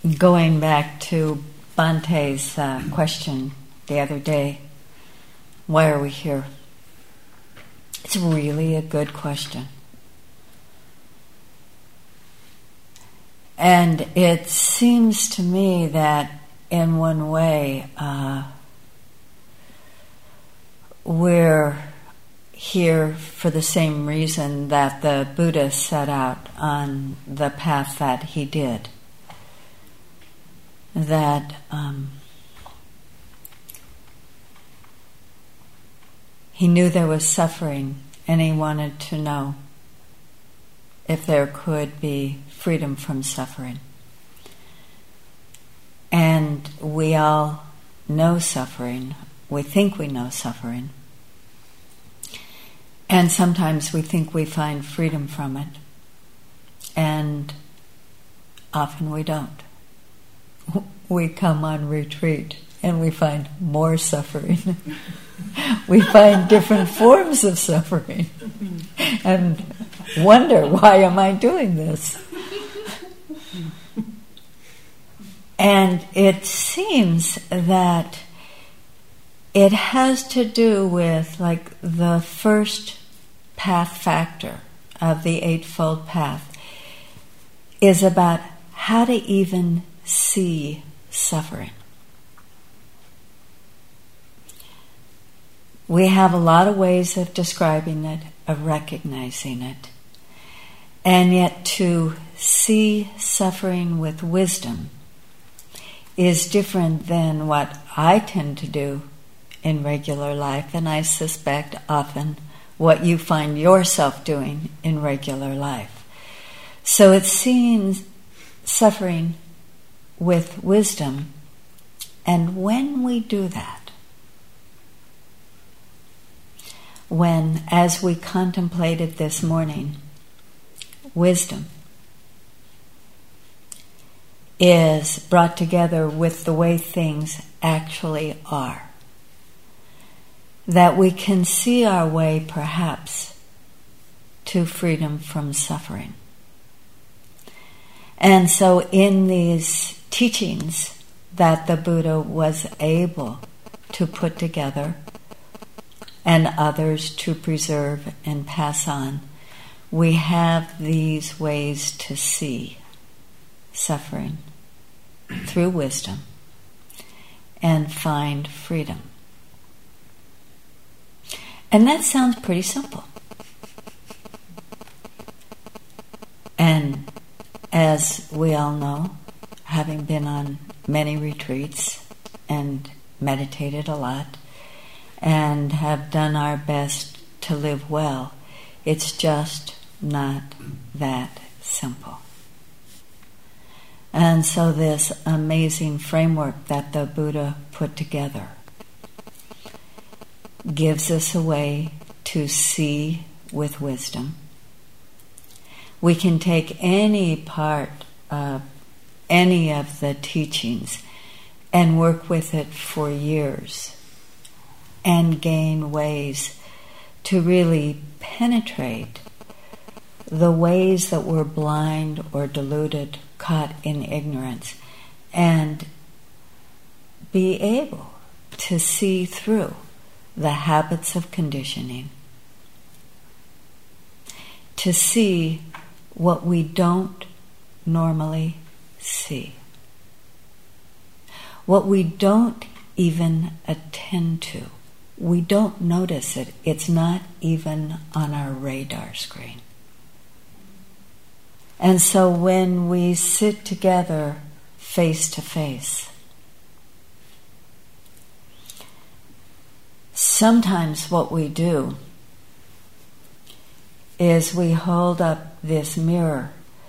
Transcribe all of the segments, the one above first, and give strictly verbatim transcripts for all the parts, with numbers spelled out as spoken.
going back to Bante's uh, question the other day, why are we here? It's really a good question. And it seems to me that in one way uh, we're here for the same reason that the Buddha set out on the path that he did. That um, he knew there was suffering, and he wanted to know if there could be freedom from suffering. And we all know suffering. We think we know suffering. And sometimes we think we find freedom from it. And often we don't. We come on retreat and we find more suffering. We find different forms of suffering and wonder, why am I doing this? And it seems that it has to do with, like, the first path factor of the Eightfold Path is about how to even see suffering. We have a lot of ways of describing it, of recognizing it. And yet to see suffering with wisdom is different than what I tend to do in regular life, and I suspect often what you find yourself doing in regular life. So it's seeing suffering with wisdom, and when we do that, when, as we contemplated this morning, wisdom is brought together with the way things actually are, that we can see our way perhaps to freedom from suffering. And so in these teachings that the Buddha was able to put together and others to preserve and pass on, we have these ways to see suffering through wisdom and find freedom. And that sounds pretty simple. And as we all know, having been on many retreats and meditated a lot and have done our best to live well, it's just not that simple. And so this amazing framework that the Buddha put together gives us a way to see with wisdom. We can take any part of any of the teachings and work with it for years and gain ways to really penetrate the ways that we're blind or deluded, caught in ignorance, and be able to see through the habits of conditioning, to see what we don't normally see, what we don't even attend to. We don't notice it. It's not even on our radar screen. And so when we sit together face to face, sometimes what we do is we hold up this mirror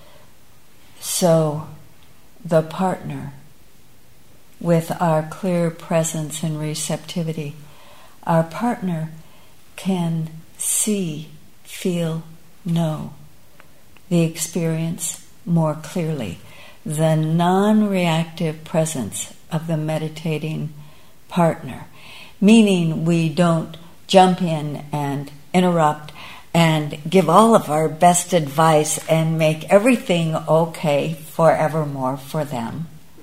so the partner, with our clear presence and receptivity, our partner can see, feel, know the experience more clearly. The non-reactive presence of the meditating partner, meaning we don't jump in and interrupt and give all of our best advice and make everything okay forevermore for them.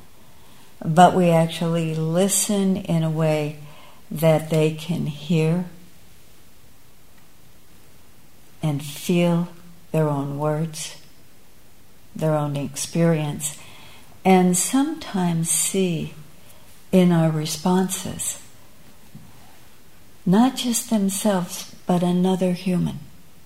but we actually listen in a way that they can hear and feel their own words, their own experience, and sometimes see in our responses not just themselves, but another human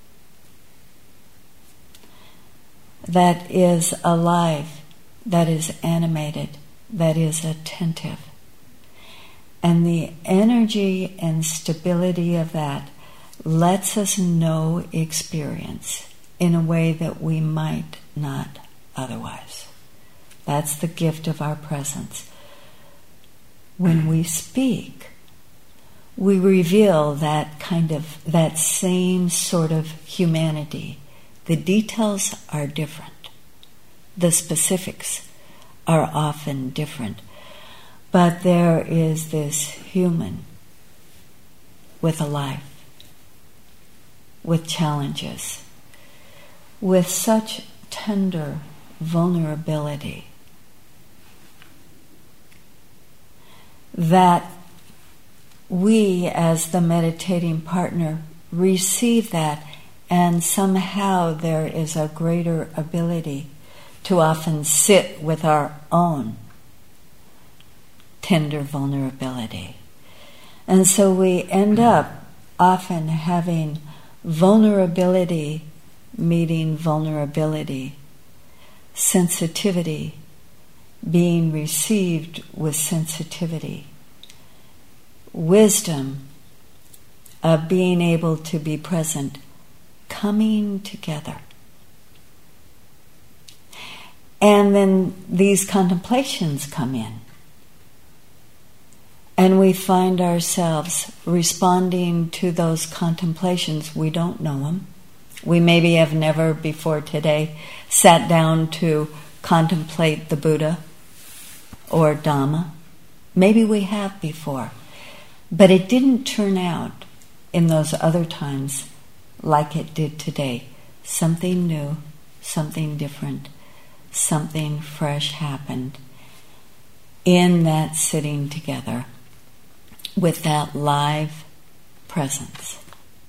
that is alive, that is animated, that is attentive. And the energy and stability of that lets us know experience in a way that we might not otherwise. That's the gift of our presence. When we speak, we reveal that kind of, that same sort of humanity. The details are different. The specifics are often different. But there is this human with a life, with challenges, with such tender vulnerability that we, as the meditating partner, receive that, and somehow there is a greater ability to often sit with our own tender vulnerability. And so we end up often having vulnerability meeting vulnerability, sensitivity being received with sensitivity, wisdom of being able to be present, coming together. And then these contemplations come in. And we find ourselves responding to those contemplations. We don't know them. We maybe have never before today sat down to contemplate the Buddha or Dhamma. Maybe we have before. But it didn't turn out in those other times like it did today. Something new, something different, something fresh happened in that sitting together with that live presence.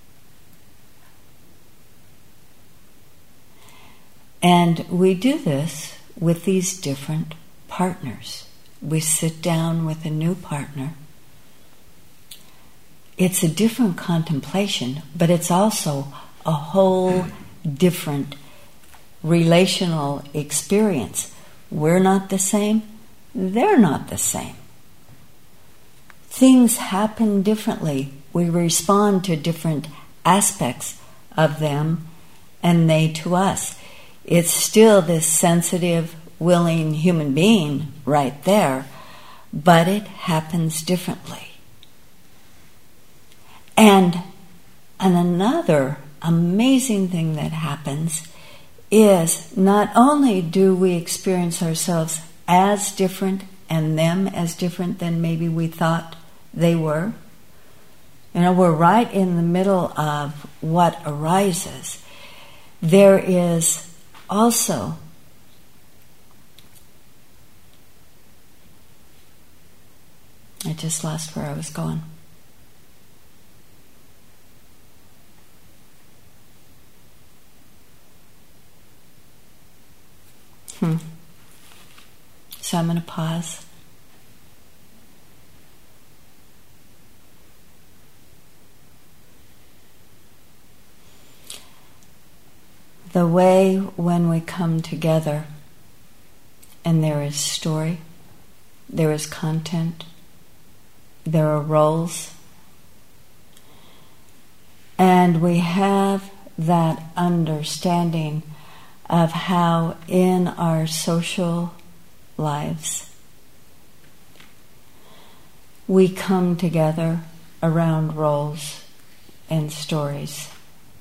And we do this with these different partners. We sit down with a new partner. It's a different contemplation, but it's also a whole different relational experience. We're not the same. They're not the same. Things happen differently. We respond to different aspects of them and they to us. It's still this sensitive, willing human being right there, but it happens differently. And, and another amazing thing that happens is not only do we experience ourselves as different and them as different than maybe we thought they were. You know, we're right in the middle of what arises. There is also I just lost where I was going. Hmm. So I'm going to pause. The way when we come together and there is story, there is content, there are roles, and we have that understanding of how in our social lives we come together around roles and stories.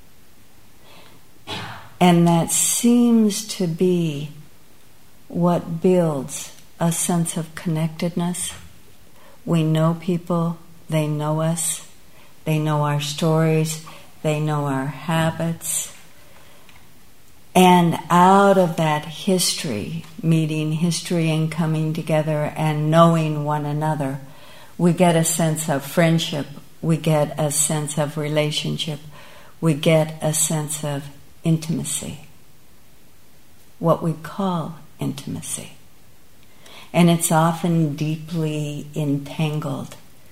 And that seems to be what builds a sense of connectedness. We know people, they know us, they know our stories, they know our habits. And out of that history, meeting history and coming together and knowing one another, we get a sense of friendship, we get a sense of relationship, we get a sense of intimacy, what we call intimacy. And it's often deeply entangled.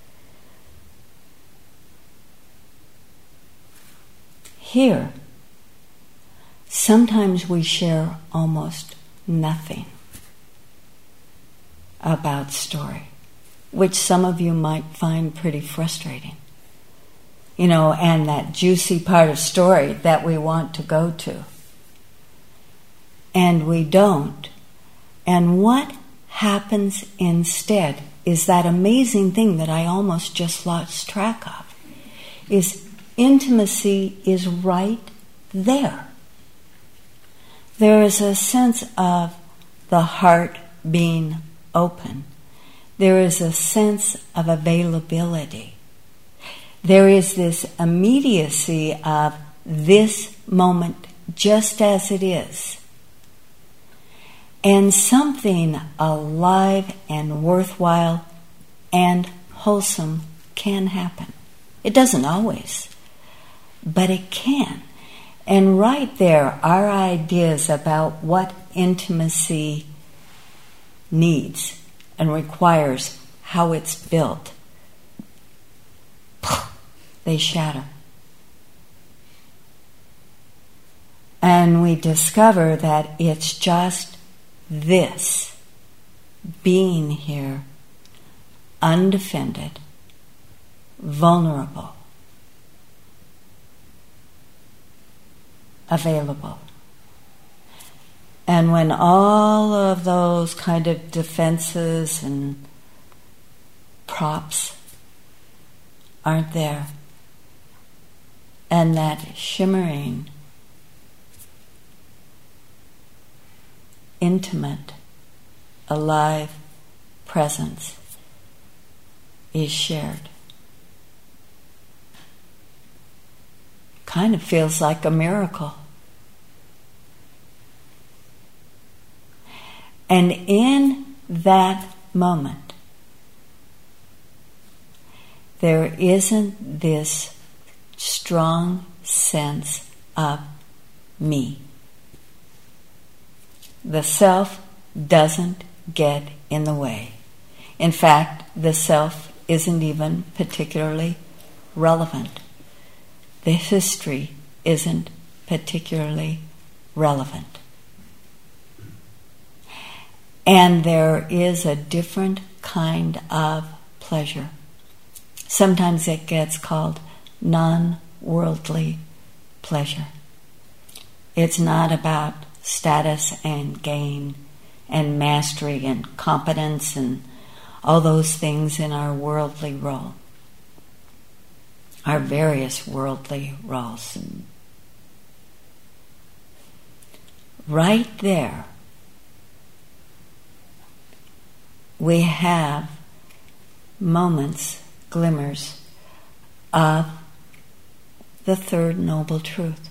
Here, sometimes we share almost nothing about story, which some of you might find pretty frustrating. You know, and that juicy part of story that we want to go to. And we don't. And what happens instead is that amazing thing that I almost just lost track of, is intimacy is right there. There is a sense of the heart being open. There is a sense of availability. There is this immediacy of this moment just as it is. And something alive and worthwhile and wholesome can happen. It doesn't always, but it can. And right there, our ideas about what intimacy needs and requires, how it's built, they shatter. And we discover that it's just this, being here, undefended, vulnerable, available. And when all of those kind of defenses and props aren't there, and that shimmering, intimate, alive presence is shared. Kind of feels like a miracle. And in that moment, there isn't this strong sense of me. The self doesn't get in the way. In fact, the self isn't even particularly relevant. The history isn't particularly relevant. And there is a different kind of pleasure. Sometimes it gets called non-worldly pleasure. It's not about status and gain and mastery and competence and all those things in our worldly role, our various worldly roles. Right there, we have moments, glimmers of the third noble truth.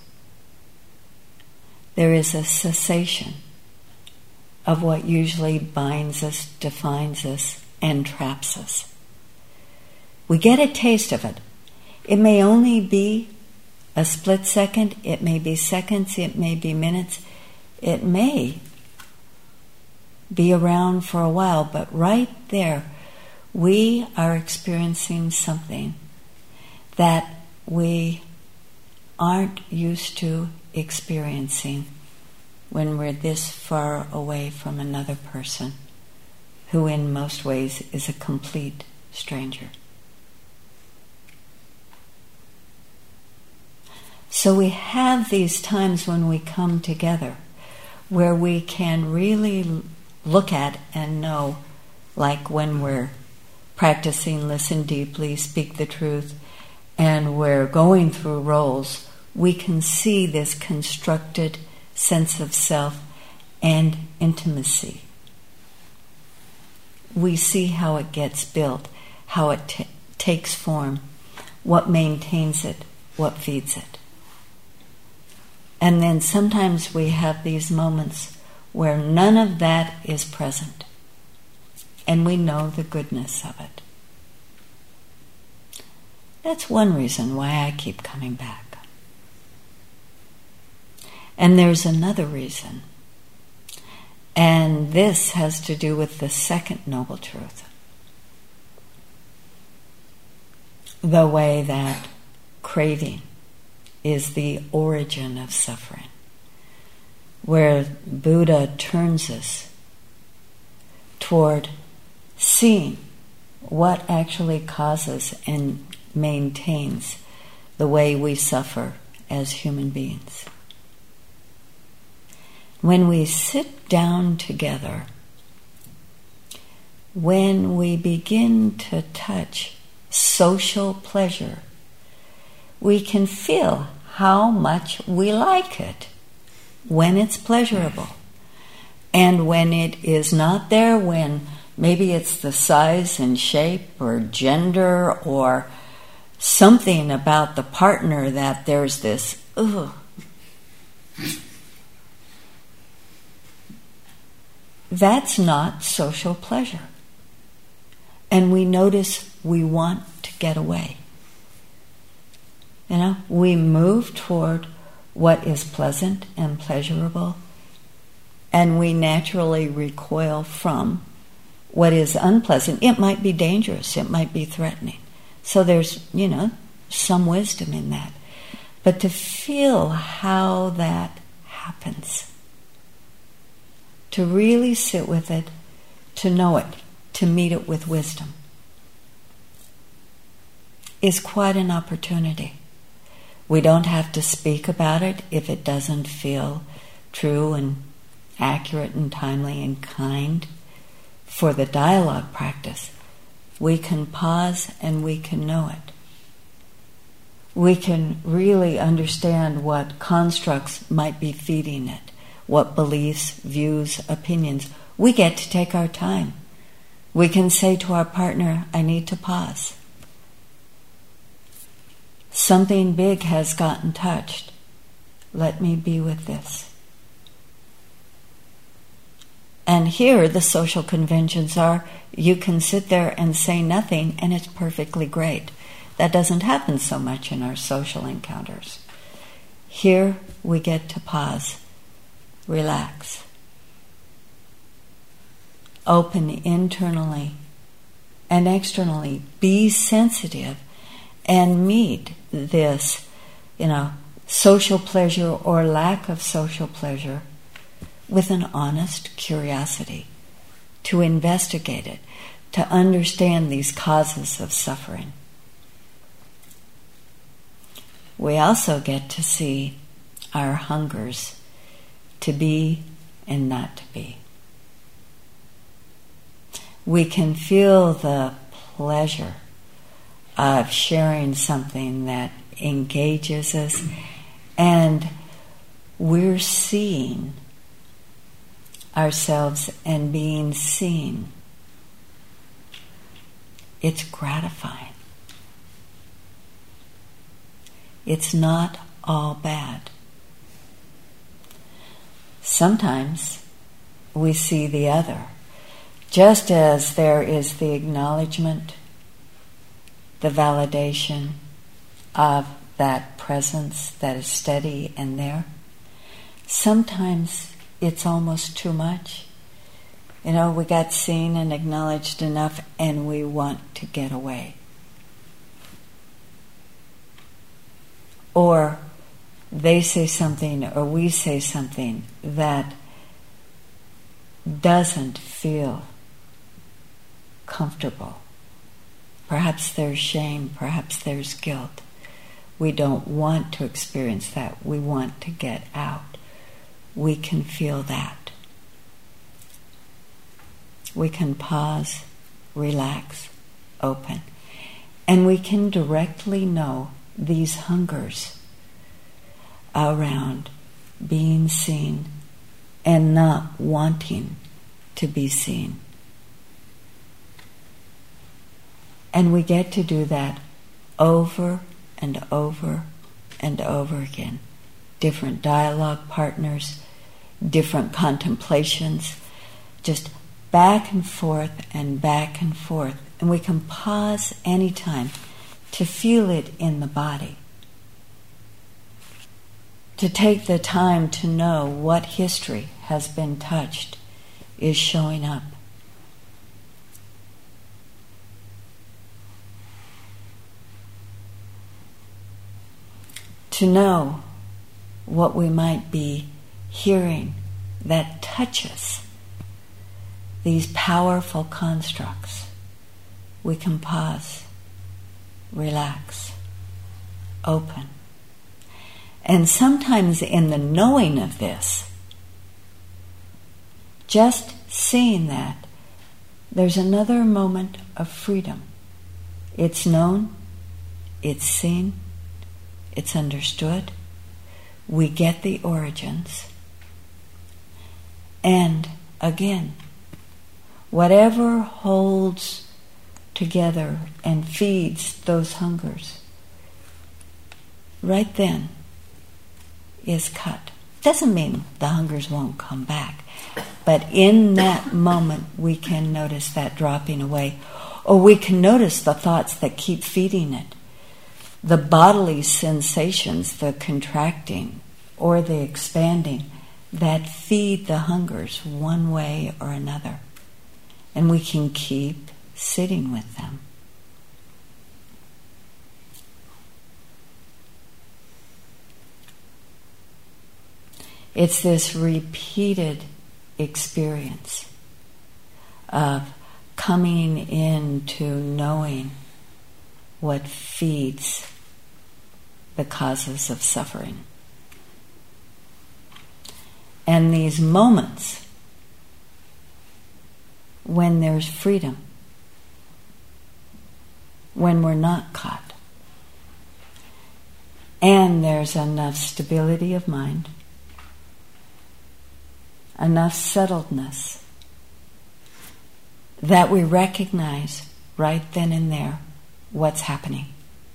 There is a cessation of what usually binds us, defines us, and traps us. We get a taste of it. It may only be a split second, it may be seconds, it may be minutes, it may be around for a while, but right there, we are experiencing something that we aren't used to experiencing when we're this far away from another person who in most ways is a complete stranger. So we have these times when we come together where we can really look at and know, like when we're practicing listen deeply, speak the truth, and we're going through roles, we can see this constructed sense of self and intimacy. We see how it gets built, how it t- takes form, what maintains it, what feeds it. And then sometimes we have these moments where none of that is present. And we know the goodness of it. That's one reason why I keep coming back. And there's another reason. And this has to do with the second noble truth. The way that craving is the origin of suffering. Where Buddha turns us toward seeing what actually causes and maintains the way we suffer as human beings. When we sit down together, when we begin to touch social pleasure, we can feel how much we like it when it's pleasurable. And when it is not there, when maybe it's the size and shape or gender or something about the partner that there's this, ugh. That's not social pleasure. And we notice we want to get away. You know, we move toward what is pleasant and pleasurable, and we naturally recoil from what is unpleasant. It might be dangerous, it might be threatening. So there's, you know, some wisdom in that. But to feel how that happens, to really sit with it, to know it, to meet it with wisdom, is quite an opportunity. We don't have to speak about it if it doesn't feel true and accurate and timely and kind. For the dialogue practice, we can pause and we can know it. We can really understand what constructs might be feeding it, what beliefs, views, opinions. We get to take our time. We can say to our partner, I need to pause. Something big has gotten touched. Let me be with this. And here the social conventions are, you can sit there and say nothing and it's perfectly great. That doesn't happen so much in our social encounters. Here we get to pause, relax, open internally and externally, be sensitive and meet this, you know, social pleasure or lack of social pleasure with an honest curiosity, to investigate it, to understand these causes of suffering. We also get to see our hungers to be and not to be. We can feel the pleasure of sharing something that engages us, and we're seeing ourselves and being seen. It's gratifying. It's not all bad. Sometimes we see the other, just as there is the acknowledgement, the validation of that presence that is steady and there. Sometimes it's almost too much. You know, we got seen and acknowledged enough and we want to get away. Or they say something or we say something that doesn't feel comfortable. Perhaps there's shame, perhaps there's guilt. We don't want to experience that. We want to get out. We can feel that. We can pause, relax, open. And we can directly know these hungers around being seen and not wanting to be seen. And we get to do that over and over and over again, different dialogue partners, different contemplations, just back and forth and back and forth. And we can pause anytime to feel it in the body, to take the time to know what history has been touched, is showing up. To know what we might be hearing that touches these powerful constructs, we can pause, relax, open. And sometimes in the knowing of this, just seeing that, there's another moment of freedom. It's known, it's seen, it's understood. We get the origins. And again, whatever holds together and feeds those hungers, right then is cut. Doesn't mean the hungers won't come back, but in that moment we can notice that dropping away, or we can notice the thoughts that keep feeding it. The bodily sensations, the contracting or the expanding, that feed the hungers one way or another. And we can keep sitting with them. It's this repeated experience of coming into knowing what feeds the causes of suffering. And these moments when there's freedom, when we're not caught, and there's enough stability of mind, enough settledness, that we recognize right then and there what's happening.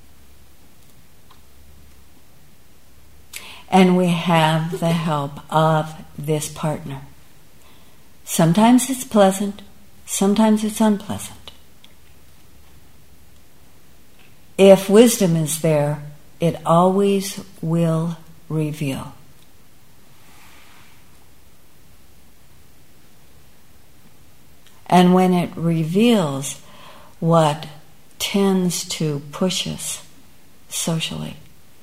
And we have the help of this partner. Sometimes it's pleasant, sometimes it's unpleasant. If wisdom is there, it always will reveal. And when it reveals what tends to push us socially,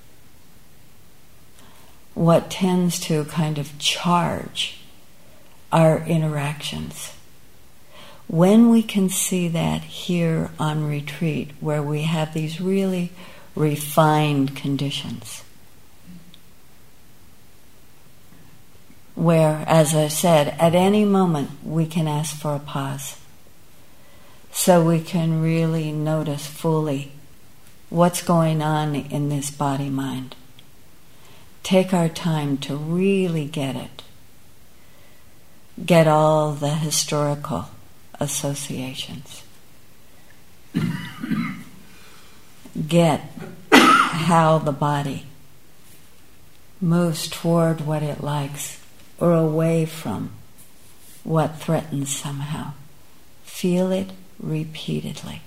what tends to kind of charge our interactions, when we can see that here on retreat, where we have these really refined conditions, where, as I said, at any moment we can ask for a pause, so we can really notice fully what's going on in this body-mind. Take our time to really get it. Get all the historical associations. Get how the body moves toward what it likes or away from what threatens somehow. Feel it repeatedly.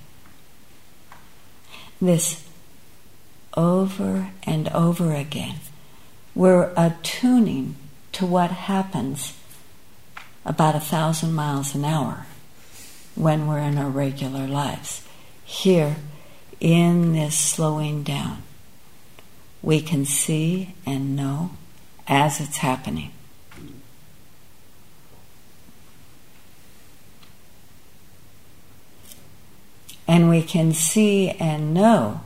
This over and over again. We're attuning to what happens about a thousand miles an hour when we're in our regular lives. Here, in this slowing down, we can see and know as it's happening. And we can see and know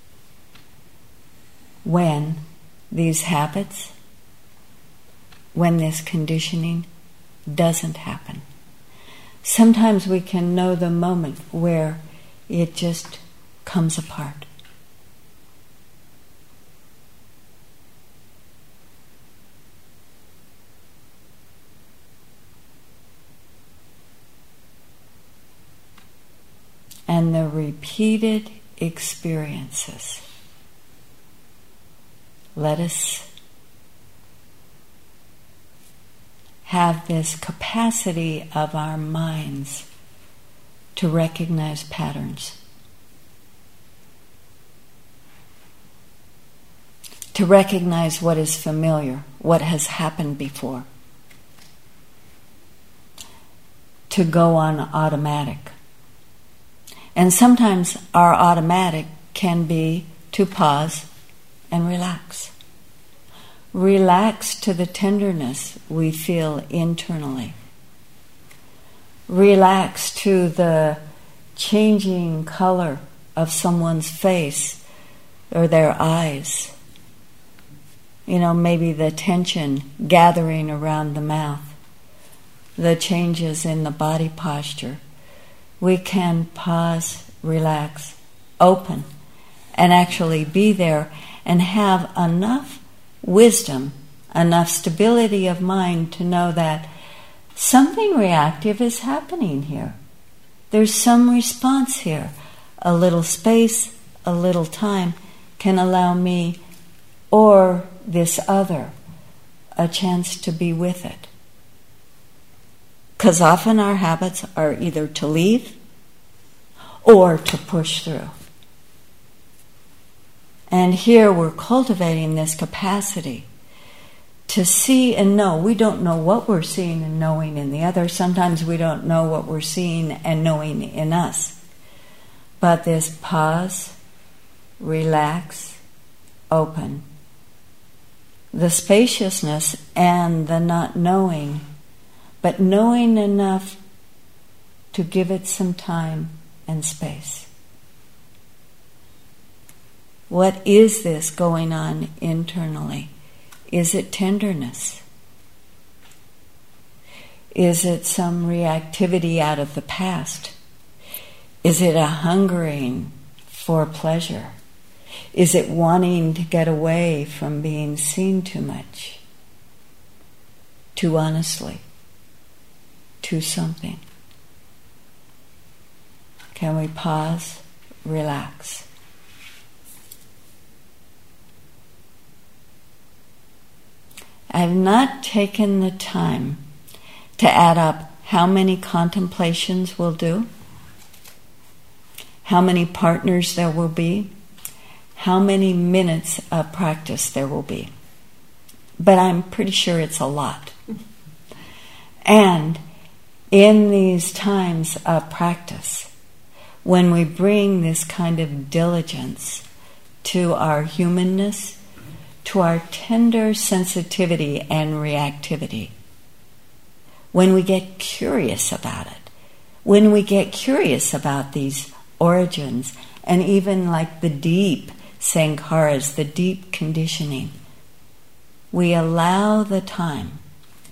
when these habits, when this conditioning doesn't happen. Sometimes we can know the moment where it just comes apart. And the repeated experiences let us have this capacity of our minds to recognize patterns, to recognize what is familiar, what has happened before, to go on automatic. And sometimes our automatic can be to pause and relax. Relax to the tenderness we feel internally. Relax to the changing color of someone's face or their eyes. You know, maybe the tension gathering around the mouth, the changes in the body posture. We can pause, relax, open, and actually be there and have enough wisdom, enough stability of mind to know that something reactive is happening here. There's some response here. A little space, a little time can allow me or this other a chance to be with it. Because often our habits are either to leave or to push through. And here we're cultivating this capacity to see and know. We don't know what we're seeing and knowing in the other. Sometimes we don't know what we're seeing and knowing in us. But this pause, relax, open, the spaciousness and the not knowing, but knowing enough to give it some time and space. What is this going on internally? Is it tenderness? Is it some reactivity out of the past? Is it a hungering for pleasure? Is it wanting to get away from being seen too much, too honestly, to something? Can we pause, relax? I have not taken the time to add up how many contemplations we'll do, how many partners there will be, how many minutes of practice there will be. But I'm pretty sure it's a lot. And in these times of practice, when we bring this kind of diligence to our humanness, to our tender sensitivity and reactivity, when we get curious about it, when we get curious about these origins, and even like the deep sankharas, the deep conditioning, we allow the time,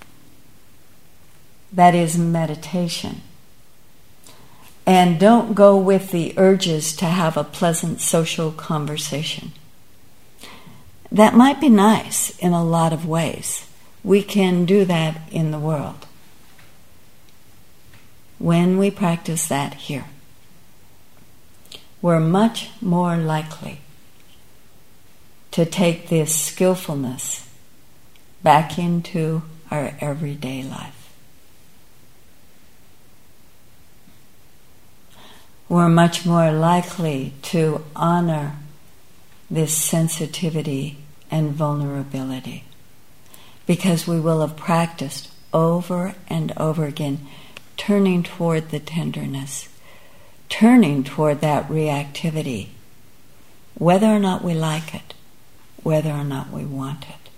that is meditation, and don't go with the urges to have a pleasant social conversation. That might be nice in a lot of ways. We can do that in the world. When we practice that here, we're much more likely to take this skillfulness back into our everyday life. We're much more likely to honor this sensitivity and vulnerability, because we will have practiced over and over again, turning toward the tenderness, turning toward that reactivity, whether or not we like it, whether or not we want it.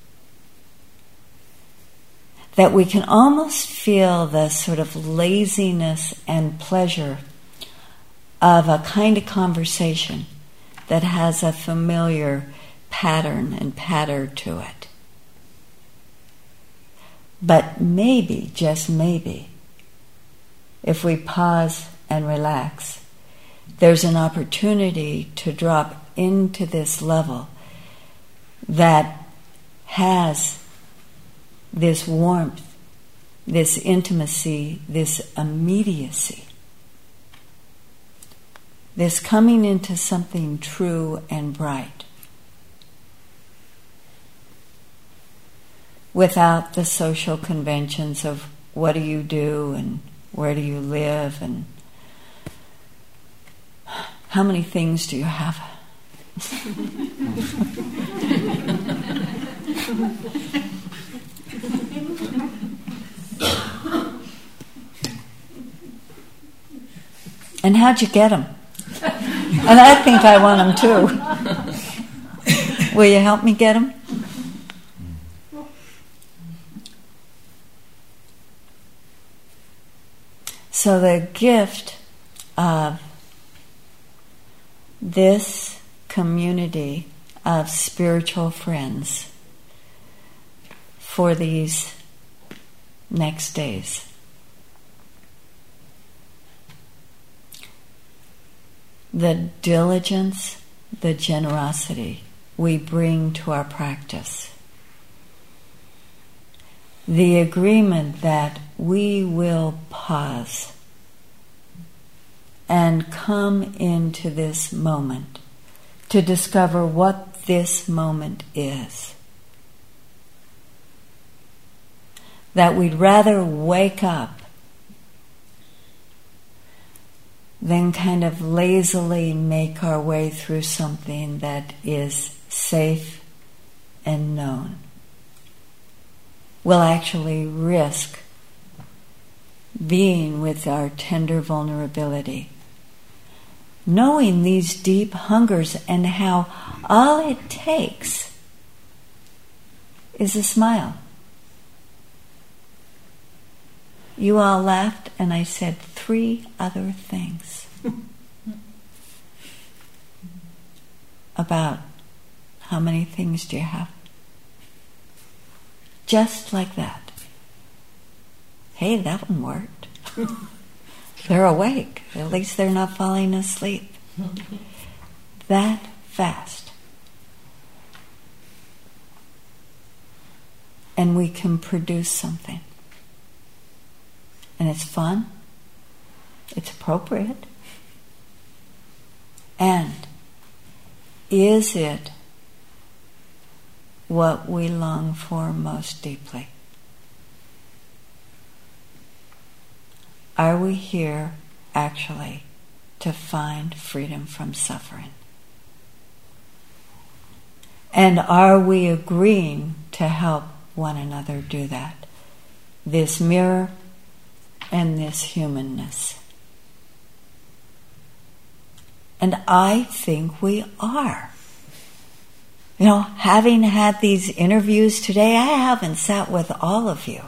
That we can almost feel the sort of laziness and pleasure of a kind of conversation that has a familiar pattern and pattern to it. But maybe, just maybe, if we pause and relax, there's an opportunity to drop into this level that has this warmth, this intimacy, this immediacy, this coming into something true and bright. without the social conventions of what do you do and where do you live and how many things do you have? And how'd you get them? And I think I want them too. Will you help me get them? So the gift of this community of spiritual friends for these next days. The diligence, the generosity we bring to our practice. The agreement that we will pause and come into this moment to discover what this moment is. That we'd rather wake up than kind of lazily make our way through something that is safe and known. We'll actually risk being with our tender vulnerability, knowing these deep hungers and how all it takes is a smile. You all laughed and I said three other things about how many things do you have? Just like that. Hey, that one worked. They're awake. At least they're not falling asleep. That fast. And we can produce something. And it's fun. It's appropriate. And is it what we long for most deeply? Are we here actually to find freedom from suffering? And are we agreeing to help one another do that? This mirror and this humanness. And I think we are. You know, having had these interviews today, I haven't sat with all of you.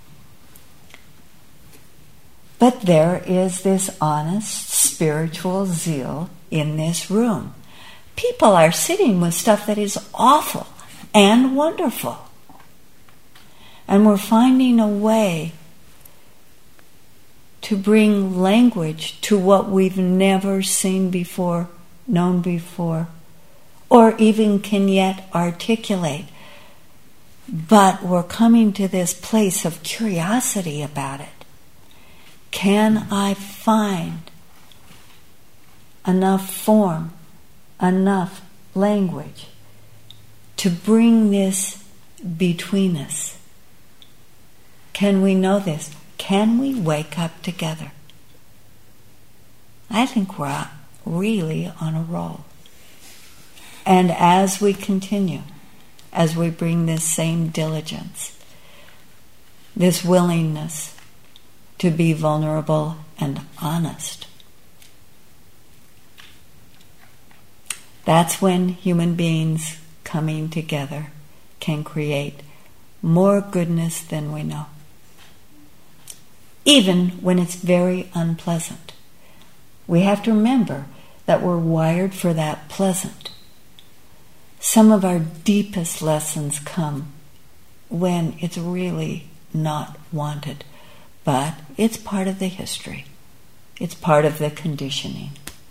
But there is this honest spiritual zeal in this room. People are sitting with stuff that is awful and wonderful. And we're finding a way to bring language to what we've never seen before, known before, or even can yet articulate. But we're coming to this place of curiosity about it. Can I find enough form, enough language to bring this between us? Can we know this? Can we wake up together? I think we're really on a roll. And as we continue, as we bring this same diligence, this willingness to be vulnerable and honest, that's when human beings coming together can create more goodness than we know. Even when it's very unpleasant. We have to remember that we're wired for that pleasant. Some of our deepest lessons come when it's really not wanted, but it's part of the history. It's part of the conditioning.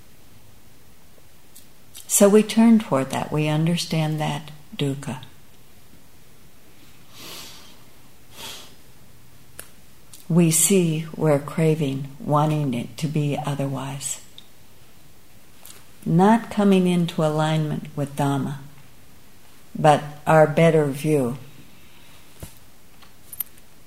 So we turn toward that. We understand that dukkha. We see we're craving, wanting it to be otherwise. Not coming into alignment with Dhamma, but our better view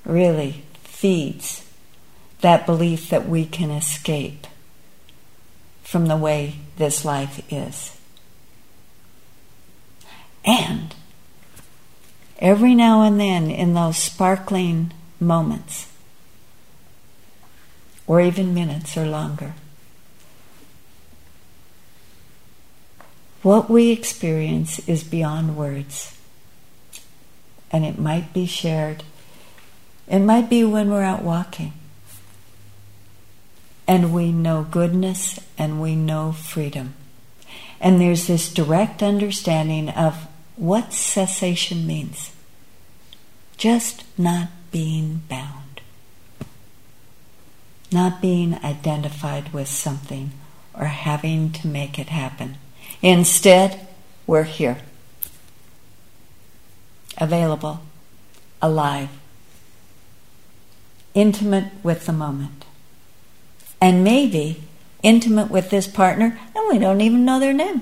really feeds that belief that we can escape from the way this life is. And every now and then, in those sparkling moments, or even minutes or longer, what we experience is beyond words. And it might be shared. It might be when we're out walking. And we know goodness and we know freedom. And there's this direct understanding of what cessation means. Just not being bound. Not being identified with something or having to make it happen. Instead, we're here. Available. Alive. Intimate with the moment. And maybe intimate with this partner and we don't even know their name.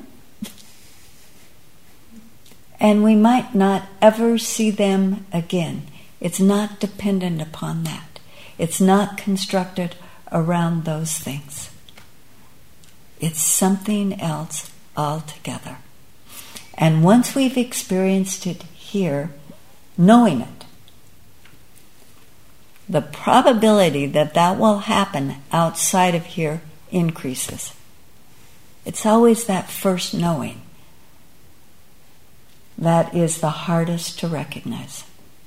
And we might not ever see them again. It's not dependent upon that. It's not constructed around those things. It's something else altogether. And once we've experienced it here, knowing it, the probability that that will happen outside of here increases. It's always that first knowing that is the hardest to recognize.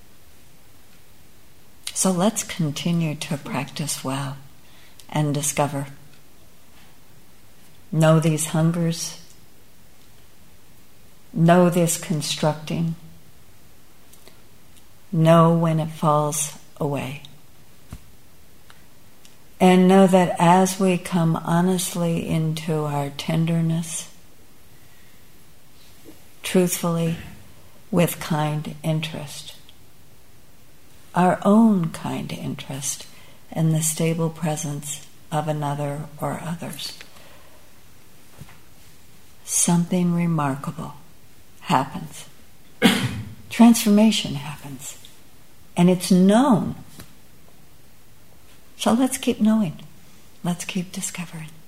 So let's continue to practice well and discover. Know these hungers. Know this constructing. Know when it falls away. And know that as we come honestly into our tenderness, truthfully, with kind interest, our own kind interest in the stable presence of another or others, something remarkable happens. Transformation happens. And it's known. So let's keep knowing. Let's keep discovering.